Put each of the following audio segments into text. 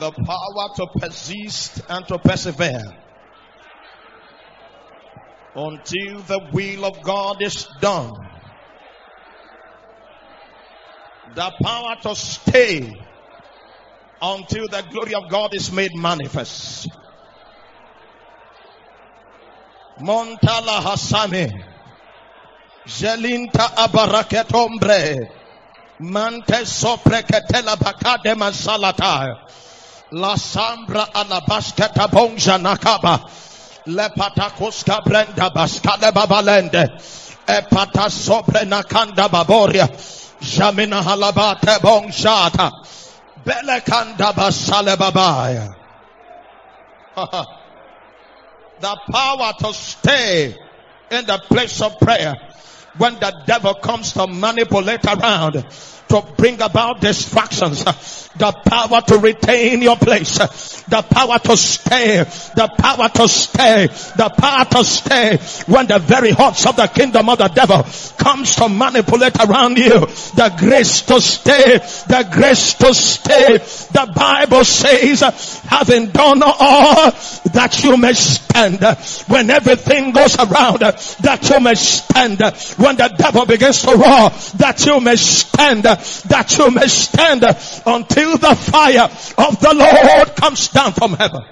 the power to persist and to persevere until the will of God is done. The power to stay until the glory of God is made manifest. Montala Hasami, Zelinta Abaraketombre, Mante Sopreketela Bakade Masalata, La Sambra Alabasketa Bonja Nakaba, Lepatakoska Brenda Baskade Babalende, Epata Sobre Nakanda Baboria, Jamina Halabate Bonjata, Belekanda Basale Babaya. The power to stay in the place of prayer when the devil comes to manipulate around, to bring about distractions. The power to retain your place. The power to stay. The power to stay. The power to stay when the very hearts of the kingdom of the devil comes to manipulate around you. The grace to stay. The grace to stay. The Bible says, having done all that you may stand. When everything goes around, that you may stand. When the devil begins to roar, that you may stand. That you may stand until the fire of the Lord comes down from heaven.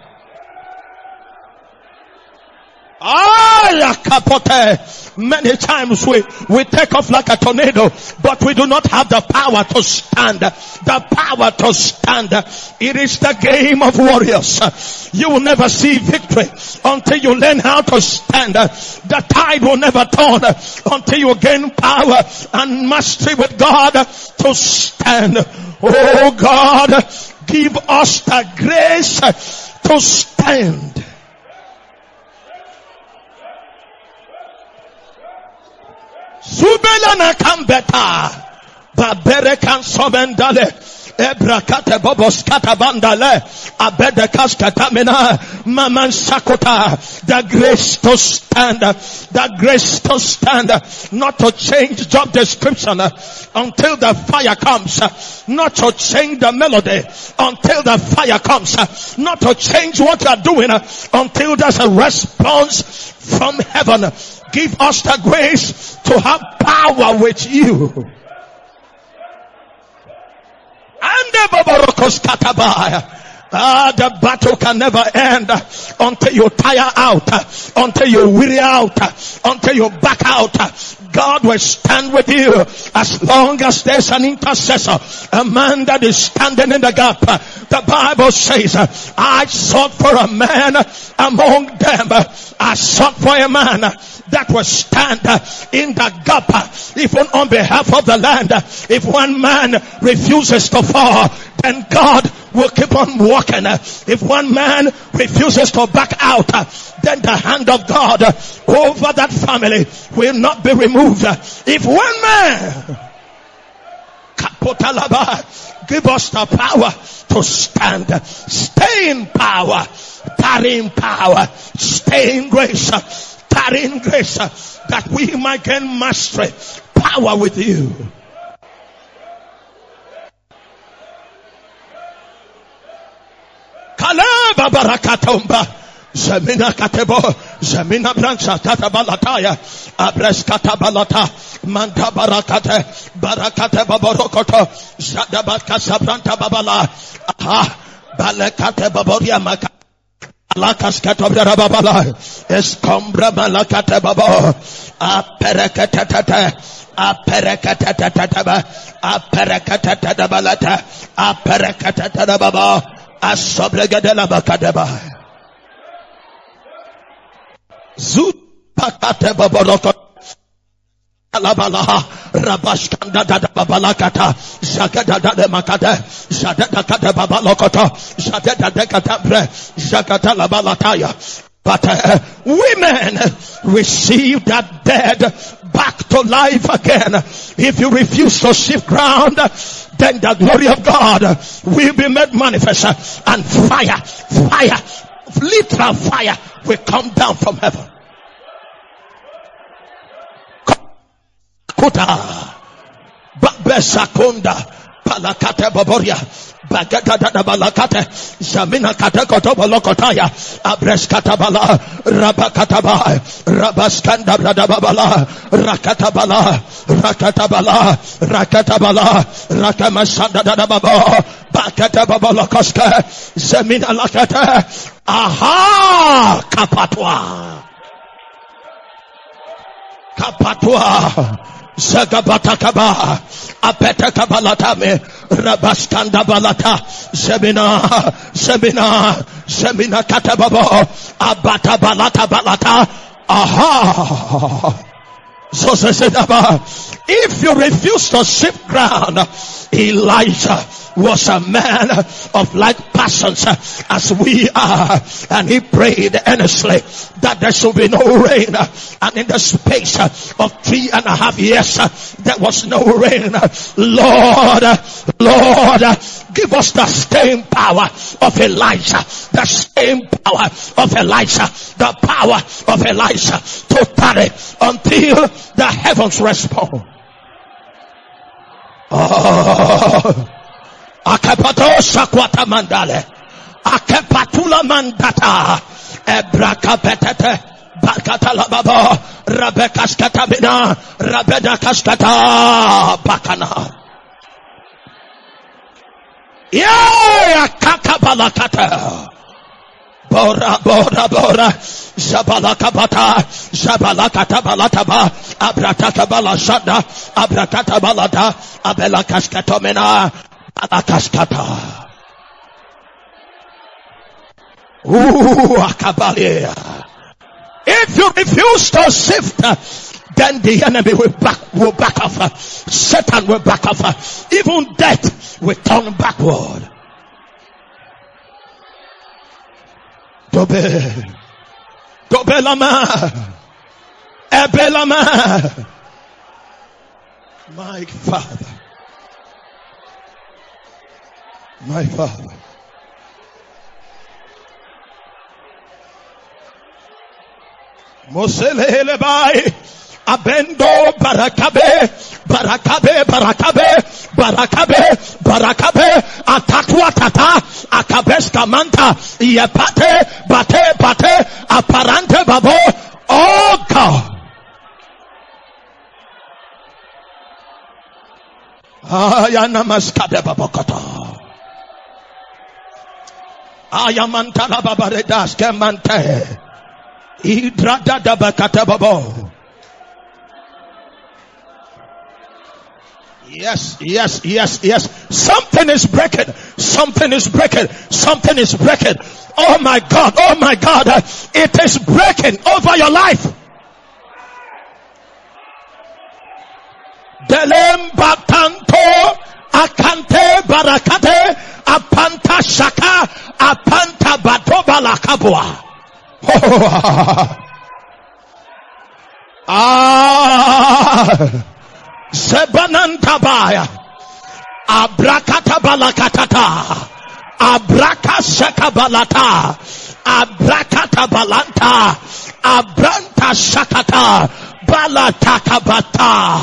Many times we take off like a tornado, but we do not have the power to stand. The power to stand. It is the game of warriors. You will never see victory until you learn how to stand. The tide will never turn until you gain power and mastery with God to stand. Oh God, give us the grace to stand. Subela na kambeta, babere kan sobendale, ebrakate bobos katabandale, abede kaskatamina, maman sakota. The grace to stand, the grace to stand, not to change job description until the fire comes, not to change the melody until the fire comes, not to change what you are doing until there's a response from heaven. Give us the grace to have power with you. And the battle can never end until you tire out, until you weary out, until you back out. God will stand with you as long as there's an intercessor, a man that is standing in the gap. The Bible says, I sought for a man among them. I sought for a man that will stand in the gap, even on behalf of the land. If one man refuses to fall, then God will keep on walking. If one man refuses to back out, then the hand of God over that family will not be removed. If one man, give us the power to stand, stay in power, tarry in power, stay in grace, tarry in grace, that we might gain mastery, power with you. Kaleba barakatomba, Zemina katebo, Zemina brancha tatabalataya, Abreskata balata, Manta barakate, Barakate baborokoto, Zadabaka sabranta babala, Aha, Balakate baboria maka. Alakas katobra babala, Escombra malakate babo, Aperekatata, Aperekatata, Aperekatata, Aperekatata babo. Asobregadela bakadeba. Zut pakate baboroko. Alabala rabashkanda da babalakata. Jagada da makade. Jadada kade babalokoto. Jadada de katabre. Jagata la balataya. But women receive that dead back to life again. If you refuse to shift ground, then the glory of God will be made manifest, and fire, literal fire will come down from heaven. Kuta, Babesakunda, Balakate Baboria, Bagada Balakate, Zamina Katakoto Balokotaya, Abreskata Rabakataba, Rabaskanda Bradabala, Rakatabala, Rakamasanda Babo, Bakata Babalokoska, Zemina Lakata, Aha, Kapatwa, Zagabatakaba, Apetakabalatame, Rabaskanda Balata, Semina Katababo, Abata Balata, Aha. So if you refuse to shift ground, Elijah was a man of like passions as we are, and he prayed earnestly that there should be no rain, and in the space of 3.5 years there was no rain. Lord, give us the same power of Elijah, the same power of Elijah, the power of Elijah to tarry until the heavens respond. Akapato shakwata mandale, akapatula mandata, ebrakapetete, bakatala babo, rabekaskatabina, rabedakaskata bakana. Yeah, kakabalakata. Bora, Zabalakata Balataba, Abrataka Balashada, Abrakata Balata, Abelakaskatomena, Alakaskata. Akabalia. If you refuse to shift, then the enemy will back off. Satan will back off. Even death will turn backward. Dobelama, Ebelama, my Father, Moselelebai, Abendo Barakabe, Atakwa Tata, Akabeska Manta, Yepate, Bate, Aparante Babo, oh God. Ayanamaskabe Babokota. Ayamantala Babaredas Kemante. Idrada Dabakata Babo. Yes. Something is breaking. Oh my God. It is breaking over your life. Delem batanto akante barakate apanta shaka apanta batoba lakabwa. Sebanantabaya Abrakata Balakatata Abraka Shakabalata Abrakata Balanta Abranta Shakata Balatakabata.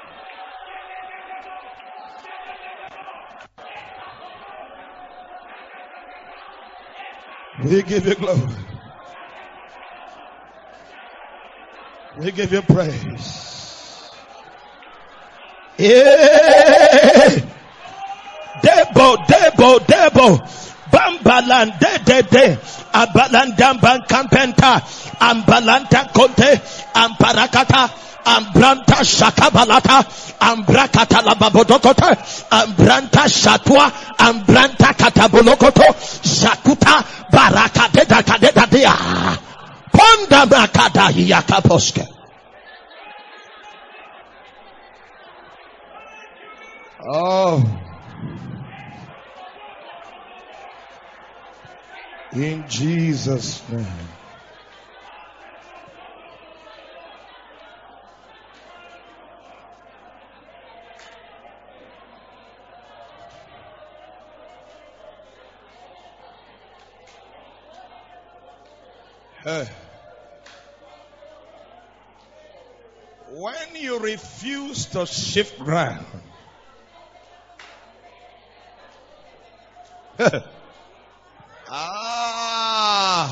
We give you glory. We give you praise. Debo, Bambalan, de, Abalandam Bancampenta, Ambalanta Conte, Amparakata, Ambranta Shakabalata, Ambrakata Lababodokota, Ambranta Shatua, Ambranta Katabolokoto, Shakuta, Baraka Kadea, Ponda Makada Yakaposke. Oh, in Jesus' name. Hey. When you refuse to shift ground, Ah.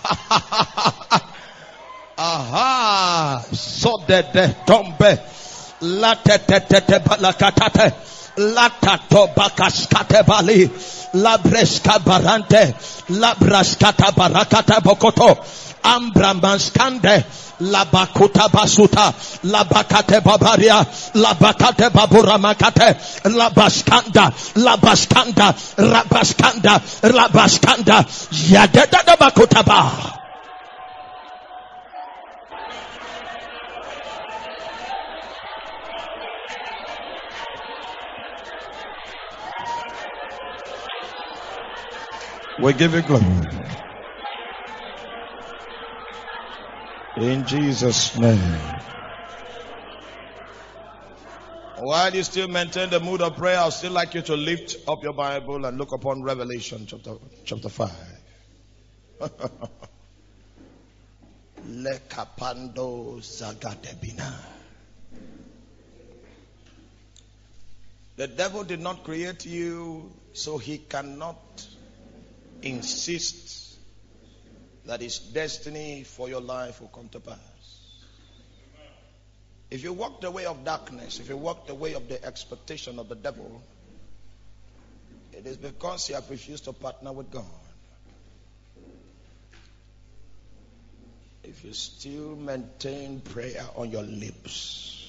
Aha. So de tombe. La te balakatate. La tato bakaskate bali. La breska barante. La braskata barakata bokoto. Ambramanskande. La bakuta basuta. La bakate babaria. La bakate babura makate. La baskanda. La baskanda. Rabaskanda. Rabaskanda. Yadeda da bakuta ba. We give you glory. In Jesus' name. While you still maintain the mood of prayer, I'd still like you to lift up your Bible and look upon Revelation chapter 5. Lekapando zagadebina. The devil did not create you, so he cannot insist that his destiny for your life will come to pass. If you walk the way of darkness, if you walk the way of the expectation of the devil, it is because you have refused to partner with God. If you still maintain prayer on your lips,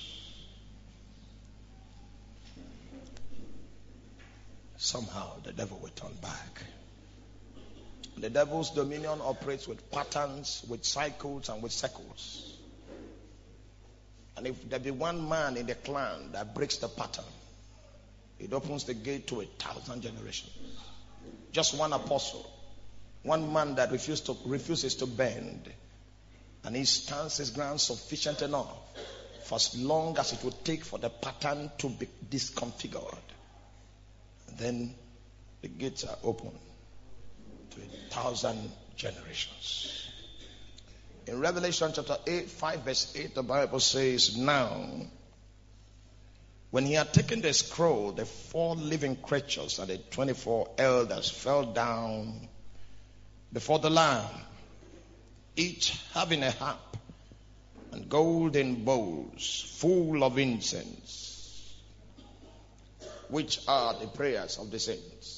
somehow the devil will turn back. The devil's dominion operates with patterns, with cycles, and with circles. And if there be one man in the clan that breaks the pattern, it opens the gate to 1,000 generations. Just one apostle, one man that refuses to bend, and he stands his ground sufficient enough for as long as it would take for the pattern to be disconfigured. And then the gates are open to 1,000 generations. In Revelation chapter 5 verse 8, the Bible says, now, when he had taken the scroll, the 4 living creatures and the 24 elders fell down before the Lamb, each having a harp and golden bowls full of incense, which are the prayers of the saints.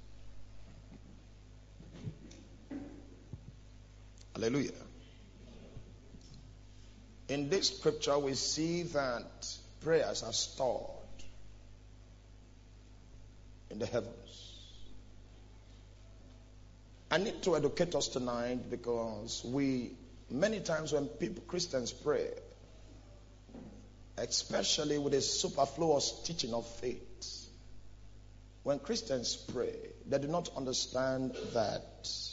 Hallelujah. In this scripture, we see that prayers are stored in the heavens. I need to educate us tonight because many times when Christians pray, especially with a superfluous teaching of faith, when Christians pray, they do not understand that.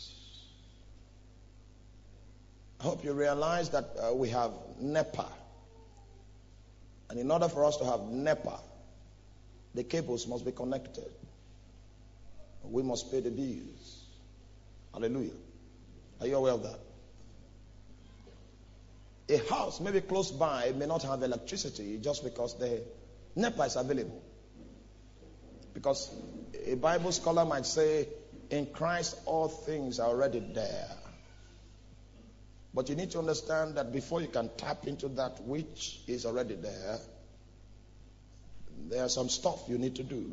I hope you realize that we have NEPA. And in order for us to have NEPA, the cables must be connected. We must pay the bills. Hallelujah. Are you aware of that? A house maybe close by may not have electricity just because the NEPA is available. Because a Bible scholar might say, in Christ all things are already there. But you need to understand that before you can tap into that which is already there, there's some stuff you need to do.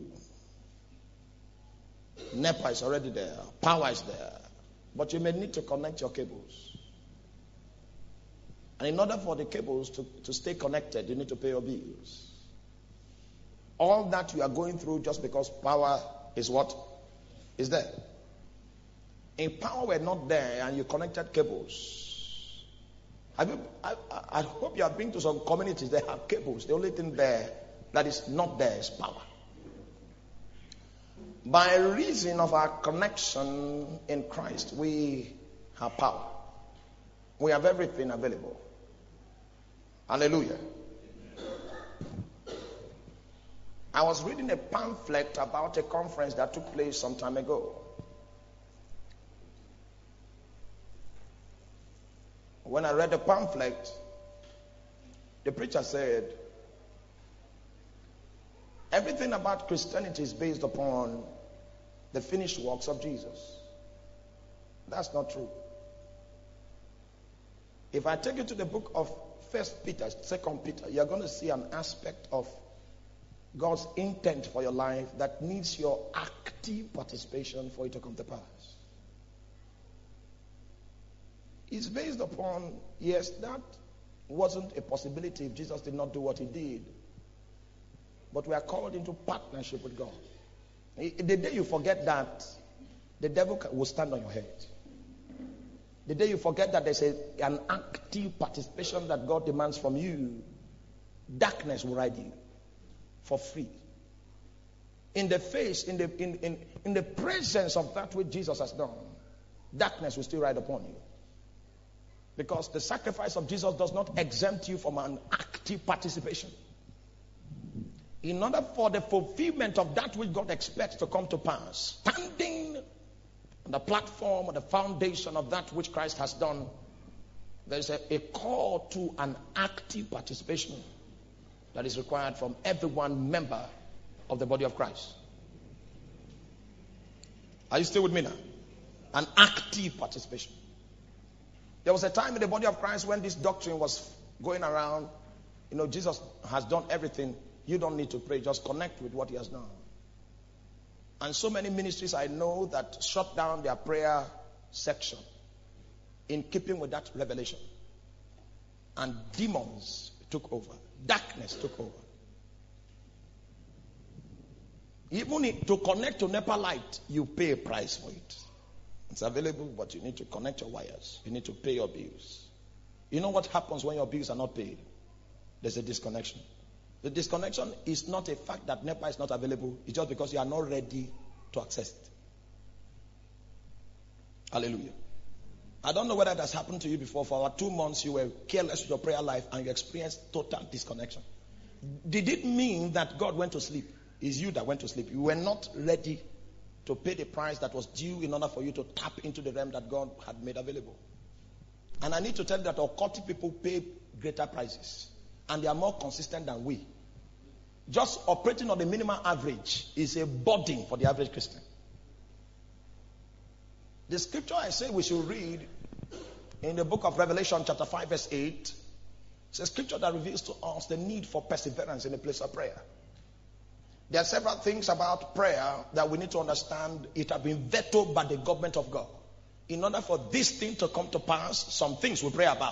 NEPA is already there. Power is there. But you may need to connect your cables. And in order for the cables to stay connected, you need to pay your bills. All that you are going through just because power is what? Is there. If power were not there and you connected cables, I hope you have been to some communities that have cables. The only thing there that is not there is power. By reason of our connection in Christ, we have power. We have everything available. Hallelujah. I was reading a pamphlet about a conference that took place some time ago. When I read the pamphlet, the preacher said, everything about Christianity is based upon the finished works of Jesus. That's not true. If I take you to the book of 1 Peter, 2 Peter, you're going to see an aspect of God's intent for your life that needs your active participation for it to come to pass. It's based upon, yes, that wasn't a possibility if Jesus did not do what he did. But we are called into partnership with God. The day you forget that, the devil will stand on your head. The day you forget that there's an active participation that God demands from you, darkness will ride you for free. In the face, in the presence of that which Jesus has done, darkness will still ride upon you. Because the sacrifice of Jesus does not exempt you from an active participation. In order for the fulfillment of that which God expects to come to pass, standing on the platform or the foundation of that which Christ has done, there is a call to an active participation that is required from every one member of the body of Christ. Are you still with me now? An active participation. There was a time in the body of Christ when this doctrine was going around. Jesus has done everything. You don't need to pray. Just connect with what he has done. And so many ministries I know that shut down their prayer section in keeping with that revelation. And demons took over. Darkness took over. Even to connect to NEPA light, you pay a price for it. It's available, but you need to connect your wires. You need to pay your bills. You know what happens when your bills are not paid? There's a disconnection. The disconnection is not a fact that NEPA is not available. It's just because you are not ready to access it. Hallelujah. I don't know whether that has happened to you before. For about 2 months, you were careless with your prayer life and you experienced total disconnection. Did it mean that God went to sleep? It's you that went to sleep. You were not ready to pay the price that was due in order for you to tap into the realm that God had made available. And I need to tell you that occultic people pay greater prices. And they are more consistent than we. Just operating on the minimum average is a burden for the average Christian. The scripture I say we should read in the book of Revelation chapter 5 verse 8. It's a scripture that reveals to us the need for perseverance in the place of prayer. There are several things about prayer that we need to understand. It has been vetoed by the government of God. In order for this thing to come to pass, some things we pray about.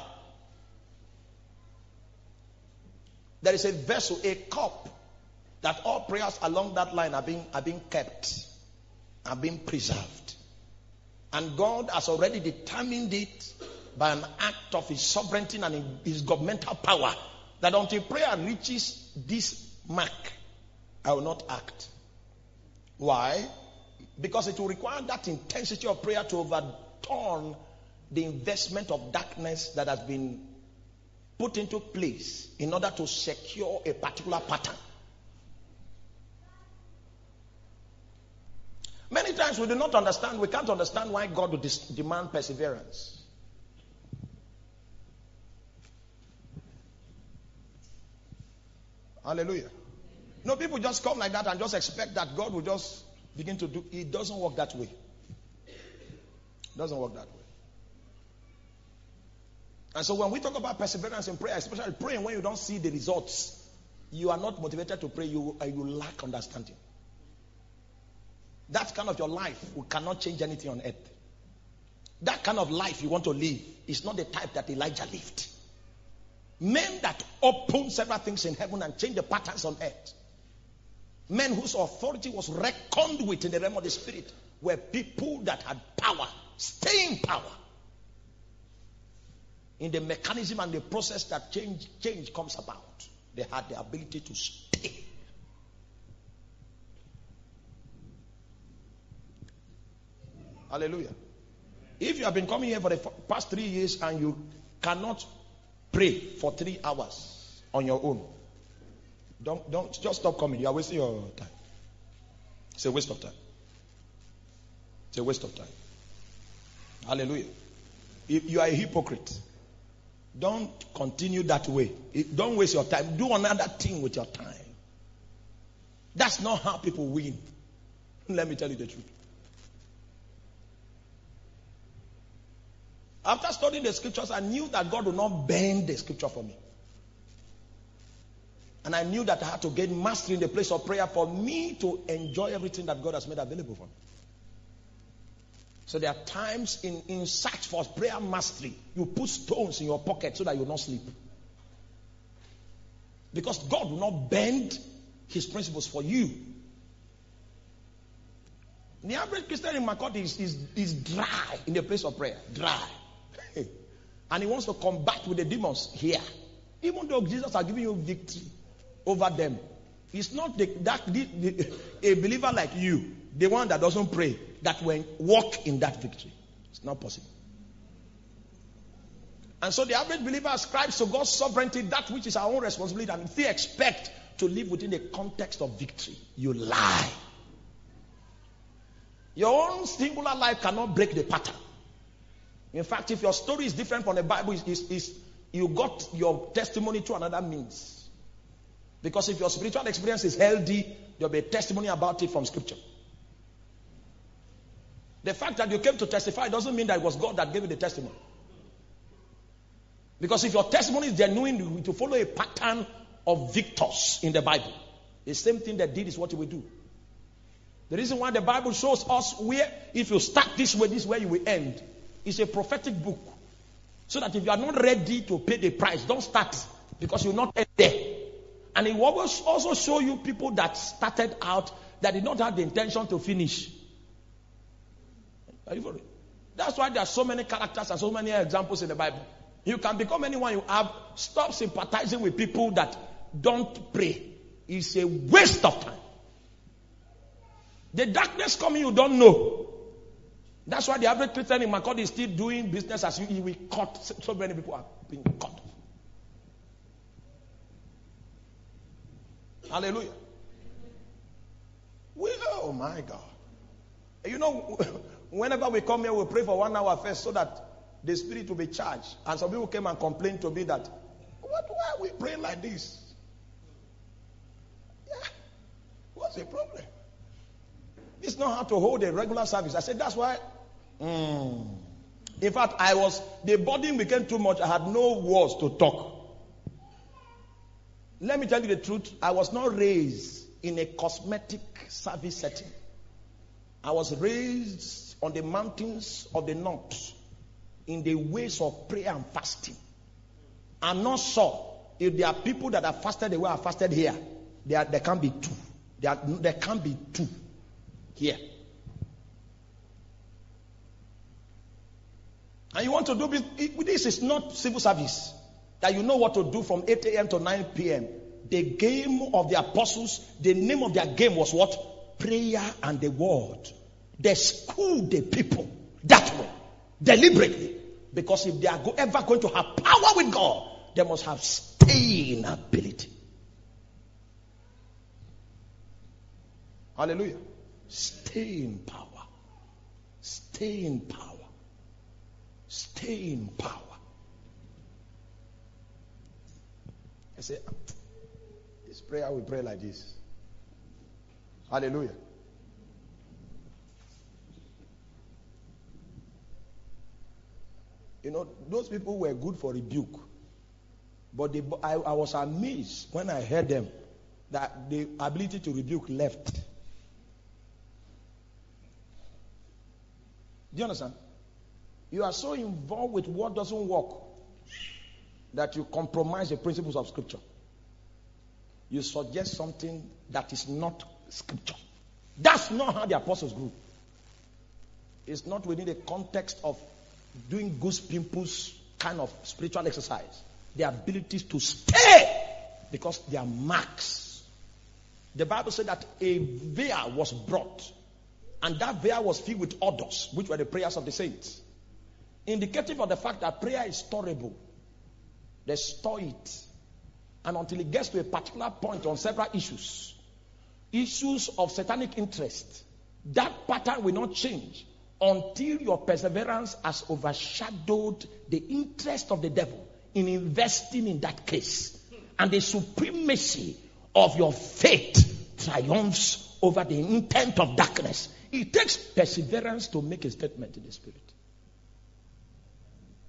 There is a vessel, a cup, that all prayers along that line are being kept, are being preserved. And God has already determined it by an act of his sovereignty and his governmental power, that until prayer reaches this mark, I will not act. Why? Because it will require that intensity of prayer to overturn the investment of darkness that has been put into place in order to secure a particular pattern. Many times we do not understand, we can't understand why God would demand perseverance. Hallelujah. No, people just come like that and just expect that God will just begin to do. It doesn't work that way. It doesn't work that way. And so when we talk about perseverance in prayer, especially praying when you don't see the results, you are not motivated to pray. You lack understanding. That kind of your life cannot change anything on earth. That kind of life you want to live is not the type that Elijah lived. Men that open several things in heaven and change the patterns on earth. Men whose authority was reckoned with in the realm of the spirit were people that had power, staying power. In the mechanism and the process that change comes about, they had the ability to stay. Hallelujah. If you have been coming here for the past 3 years and you cannot pray for 3 hours on your own, don't just stop coming. You are wasting your time. It's a waste of time. It's a waste of time. Hallelujah. If you are a hypocrite, don't continue that way. Don't waste your time. Do another thing with your time. That's not how people win. Let me tell you the truth. After studying the scriptures, I knew that God would not bend the scripture for me. And I knew that I had to gain mastery in the place of prayer for me to enjoy everything that God has made available for me. So there are times in search for prayer mastery, you put stones in your pocket so that you will not sleep. Because God will not bend his principles for you. The average Christian in Makoti is dry in the place of prayer. Dry. And he wants to combat with the demons here. Even though Jesus has given you victory over them. It's not a believer like you, the one that doesn't pray, that will walk in that victory. It's not possible. And so the average believer ascribes to God's sovereignty that which is our own responsibility, and if they expect to live within the context of victory, you lie. Your own singular life cannot break the pattern. In fact, if your story is different from the Bible, you got your testimony through another means. Because if your spiritual experience is healthy, there will be a testimony about it from scripture. The fact that you came to testify doesn't mean that it was God that gave you the testimony. Because if your testimony is genuine, to follow a pattern of victors in the Bible, the same thing that did is what you will do. The reason why the Bible shows us where, if you start this way is where you will end. It's a prophetic book. So that if you are not ready to pay the price, don't start, because you will not end there. And it will also show you people that started out that did not have the intention to finish. Are you following? That's why there are so many characters and so many examples in the Bible. You can become anyone you have. Stop sympathizing with people that don't pray. It's a waste of time. The darkness coming, you don't know. That's why the average Christian in Makodi is still doing business as usual. We cut. So many people are being cut. Hallelujah. Oh my God. You know, whenever we come here, we pray for 1 hour first so that the spirit will be charged. And some people came and complained to me that, why are we praying like this? Yeah. What's the problem? This is not how to hold a regular service. I said, that's why. In fact, the burden became too much. I had no words to talk. Let me tell you the truth. I was not raised in a cosmetic service setting. I was raised on the mountains of the north in the ways of prayer and fasting. I'm not sure if there are people that have fasted the way I fasted here. There can't be two. There can't be two here. And you want to do this is not civil service. That you know what to do from 8 a.m. to 9 p.m. The game of the apostles, the name of their game was what? Prayer and the word. They schooled the people that way, deliberately. Because if they are ever going to have power with God, they must have staying ability. Hallelujah. Staying power. Staying power. Staying power. I say, this prayer, we pray like this. Hallelujah. You know, those people were good for rebuke. But I was amazed when I heard them that the ability to rebuke left. Do you understand? You are so involved with what doesn't work that you compromise the principles of scripture. You suggest something that is not scripture. That's not how the apostles grew. It's not within the context of doing goose pimples kind of spiritual exercise. The abilities to stay because they are marks. The Bible said that a veil was brought, and that veil was filled with odors, which were the prayers of the saints. Indicative of the fact that prayer is storable. They store it. And until it gets to a particular point on several issues of satanic interest, that pattern will not change until your perseverance has overshadowed the interest of the devil in investing in that case. And the supremacy of your faith triumphs over the intent of darkness. It takes perseverance to make a statement in the spirit.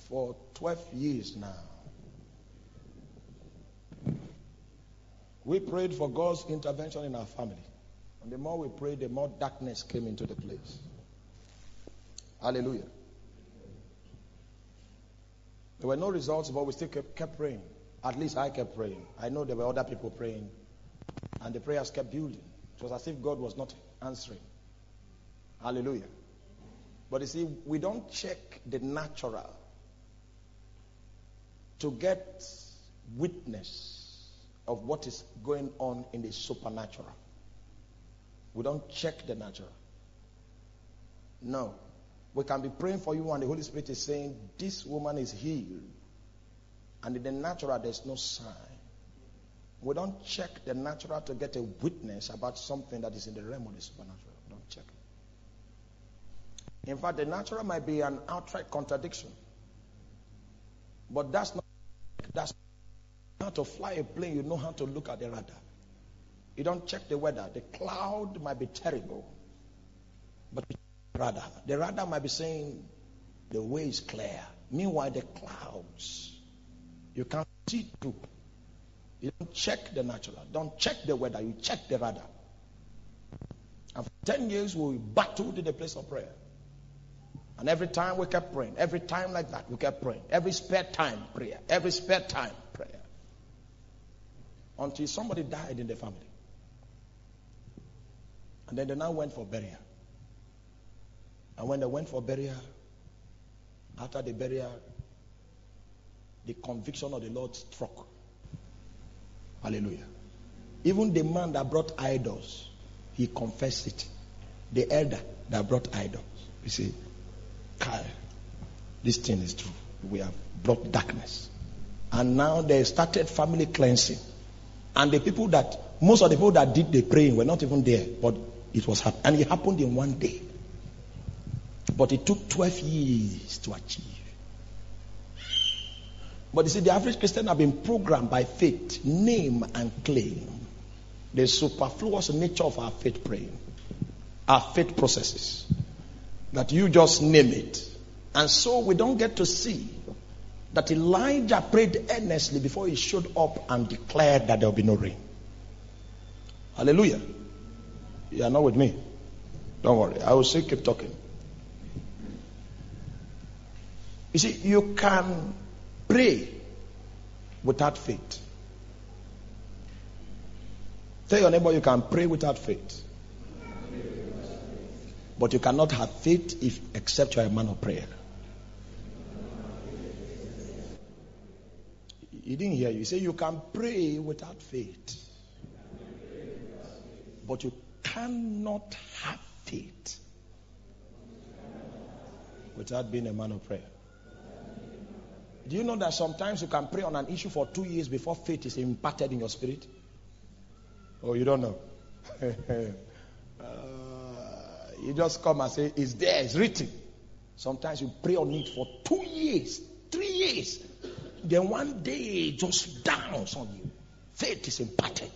for 12 years now. We prayed for God's intervention in our family. And the more we prayed, the more darkness came into the place. Hallelujah. There were no results, but we still kept praying. At least I kept praying. I know there were other people praying. And the prayers kept building. It was as if God was not answering. Hallelujah. But you see, we don't check the natural to get witness of what is going on in the supernatural. We don't check the natural. No. We can be praying for you and the Holy Spirit is saying, this woman is healed. And in the natural, there's no sign. We don't check the natural to get a witness about something that is in the realm of the supernatural. We don't check it. In fact, the natural might be an outright contradiction. But that's how to fly a plane. You know how to look at the radar. You don't check the weather. The cloud might be terrible, but the radar might be saying the way is clear. Meanwhile, the clouds, you can't see through. You don't check the natural. Don't check the weather. You check the radar. And for 10 years, we battled in the place of prayer. And every time we kept praying. Every time like that, we kept praying. Every spare time, prayer. Every spare time, prayer. Until somebody died in the family. And then they now went for burial. And when they went for burial, after the burial, the conviction of the Lord struck. Hallelujah. Even the man that brought idols, he confessed it. The elder that brought idols, he said, Kyle, this thing is true. We have brought darkness. And now they started family cleansing. And the people most of the people that did the praying were not even there, but it was happening. And it happened in one day. But it took 12 years to achieve. But you see, the average Christian have been programmed by faith, name and claim. The superfluous nature of our faith praying. Our faith processes. That you just name it. And so we don't get to see that Elijah prayed earnestly before he showed up and declared that there will be no rain. Hallelujah. You are not with me. Don't worry. I will still keep talking. You see, you can pray without faith. Tell your neighbor you can pray without faith. But you cannot have faith except you are a man of prayer. He didn't hear you. He said you can pray without faith. But you cannot have faith without being a man of prayer. Do you know that sometimes you can pray on an issue for 2 years before faith is imparted in your spirit? Oh, you don't know. You just come and say, it's there, it's written. Sometimes you pray on it for 2 years, 3 years. Then one day it just downs on you. Faith is imparted.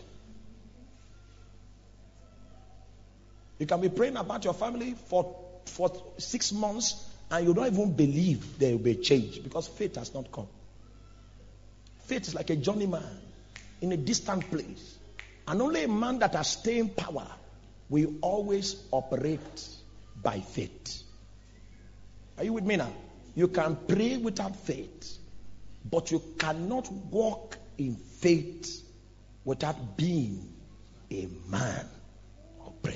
You can be praying about your family for 6 months and you don't even believe there will be a change because faith has not come. Faith is like a journeyman in a distant place. And only a man that has staying power will always operate by faith. Are you with me now? You can pray without faith, but you cannot walk in faith without being a man of prayer.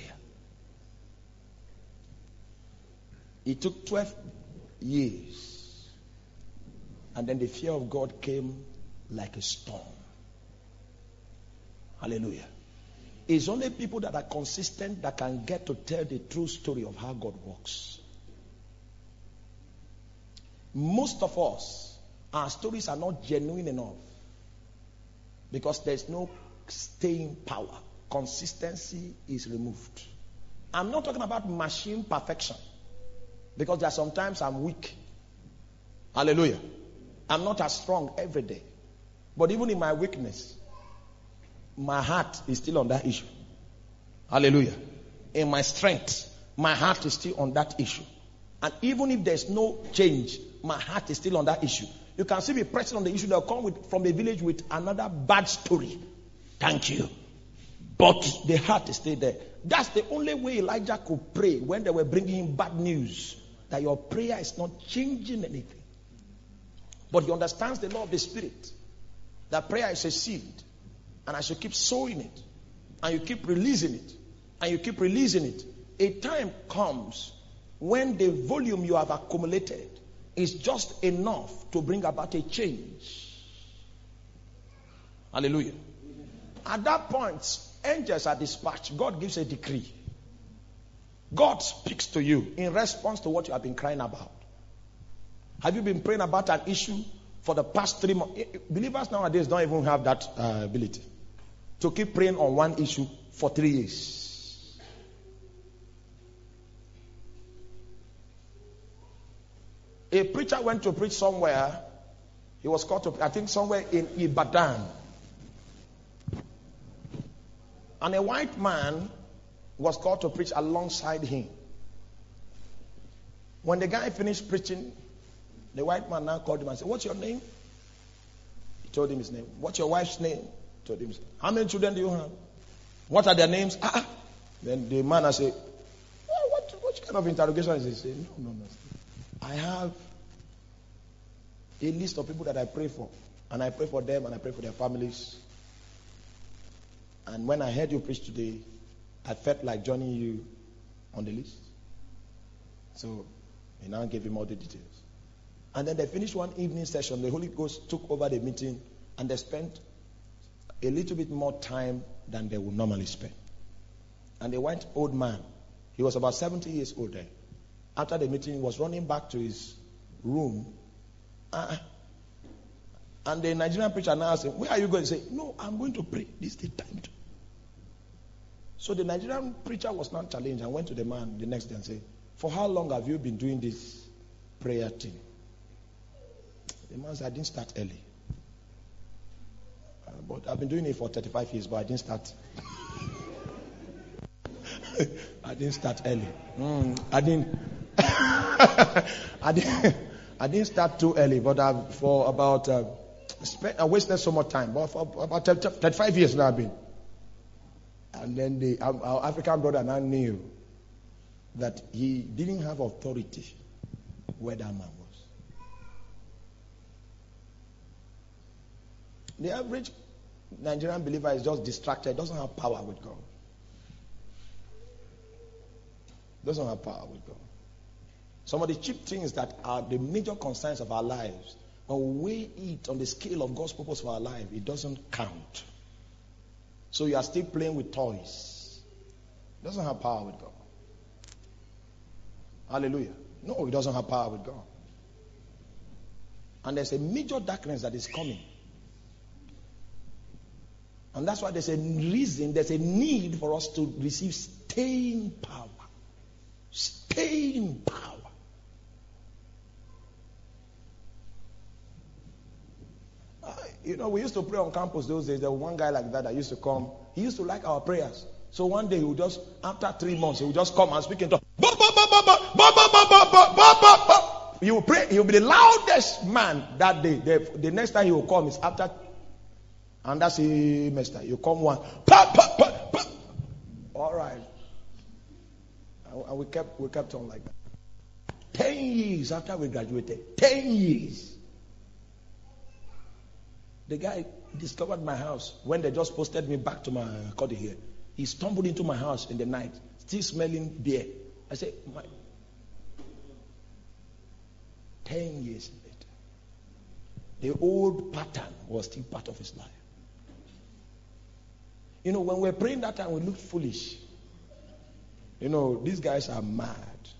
It took 12 years. And then the fear of God came like a storm. Hallelujah. It's only people that are consistent that can get to tell the true story of how God works. Most of us, our stories are not genuine enough because there's no staying power. Consistency is removed. I'm not talking about machine perfection because there are sometimes I'm weak. Hallelujah. I'm not as strong every day. But even in my weakness, my heart is still on that issue. Hallelujah. In my strength, my heart is still on that issue. And even if there's no change, my heart is still on that issue. You can see me pressing on the issue. They'll come from the village with another bad story. Thank you. But the heart is still there. That's the only way Elijah could pray when they were bringing him bad news. That your prayer is not changing anything. But he understands the law of the Spirit. That prayer is a seed. And I should keep sowing it. And you keep releasing it. And you keep releasing it. A time comes when the volume you have accumulated is just enough to bring about a change. Hallelujah. At that point, angels are dispatched. God gives a decree. God speaks to you in response to what you have been crying about. Have you been praying about an issue for the past 3 months? Believers nowadays don't even have that ability to keep praying on one issue for 3 years. A preacher went to preach somewhere. He was called to, I think, somewhere in Ibadan. And a white man was called to preach alongside him. When the guy finished preaching, the white man now called him and said, "What's your name?" He told him his name. "What's your wife's name?" He told him his name. "How many children do you have? What are their names?" Then the man said, what kind of interrogation is this? He said, No. I have a list of people that I pray for. And I pray for them and I pray for their families. And when I heard you preach today, I felt like joining you on the list. So he now gave him all the details. And then they finished one evening session. The Holy Ghost took over the meeting and they spent a little bit more time than they would normally spend. And the white old man, he was about 70 years old then. After the meeting, he was running back to his room. And the Nigerian preacher now asked him, "Where are you going?" He said, "No, I'm going to pray. This is the time to." So the Nigerian preacher was not challenged and went to the man the next day and said, "For how long have you been doing this prayer thing?" The man said, "I didn't start early. But I've been doing it for 35 years, but I didn't start." I didn't start early. I didn't start too early, but I wasted so much time. But for about 35 years now I've been. And then our African brother now knew that he didn't have authority where that man was. The average Nigerian believer is just distracted, doesn't have power with God. Doesn't have power with God. Some of the cheap things that are the major concerns of our lives, when we weigh it on the scale of God's purpose for our life, it doesn't count. So you are still playing with toys. It doesn't have power with God. Hallelujah. No, it doesn't have power with God. And there's a major darkness that is coming. And that's why there's a reason, there's a need for us to receive staying power. Staying power. We used to pray on campus those days. There was one guy like that used to come. He used to like our prayers. So one day he would just, after 3 months, he would just come and speak in tongues. He will pray. He will be the loudest man that day. The next time he will come is after, and that's a semester. You come one. All right. And we kept on like that. 10 years after we graduated. 10 years. The guy discovered my house when they just posted me back to my Cody here. He stumbled into my house in the night, still smelling beer. I said, 10 years later, the old pattern was still part of his life. When we're praying that time, we look foolish. These guys are mad.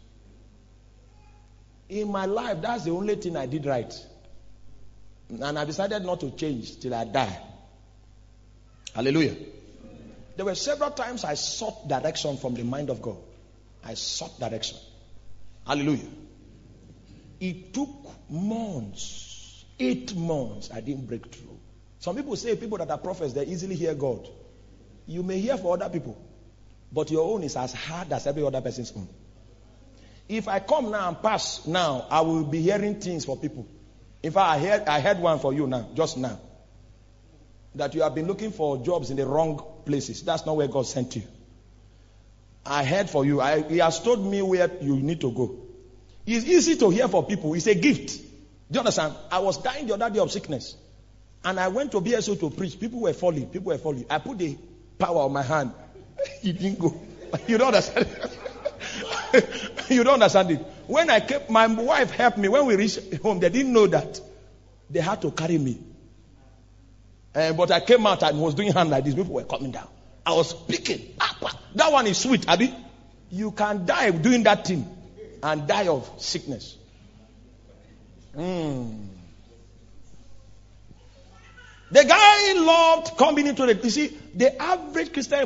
In my life, that's the only thing I did right. And I decided not to change till I die. Hallelujah. There were several times I sought direction from the mind of God. I sought direction. Hallelujah. It took months, 8 months, I didn't break through. Some people say people that are prophets, they easily hear God. You may hear for other people, but your own is as hard as every other person's own. If I come now and pass now, I will be hearing things for people. In fact, I heard one for you now, just now. That you have been looking for jobs in the wrong places. That's not where God sent you. I heard for you. He has told me where you need to go. It's easy to hear for people. It's a gift. Do you understand? I was dying the other day of sickness. And I went to BSO to preach. People were falling. I put the power on my hand. It didn't go. You don't understand. You don't understand it. When I came, my wife helped me. When we reached home, they didn't know that. They had to carry me. But I came out and was doing hand like this. People were coming down. I was speaking. That one is sweet, Abi. You can die doing that thing and die of sickness. The guy loved coming into the. You see, the average Christian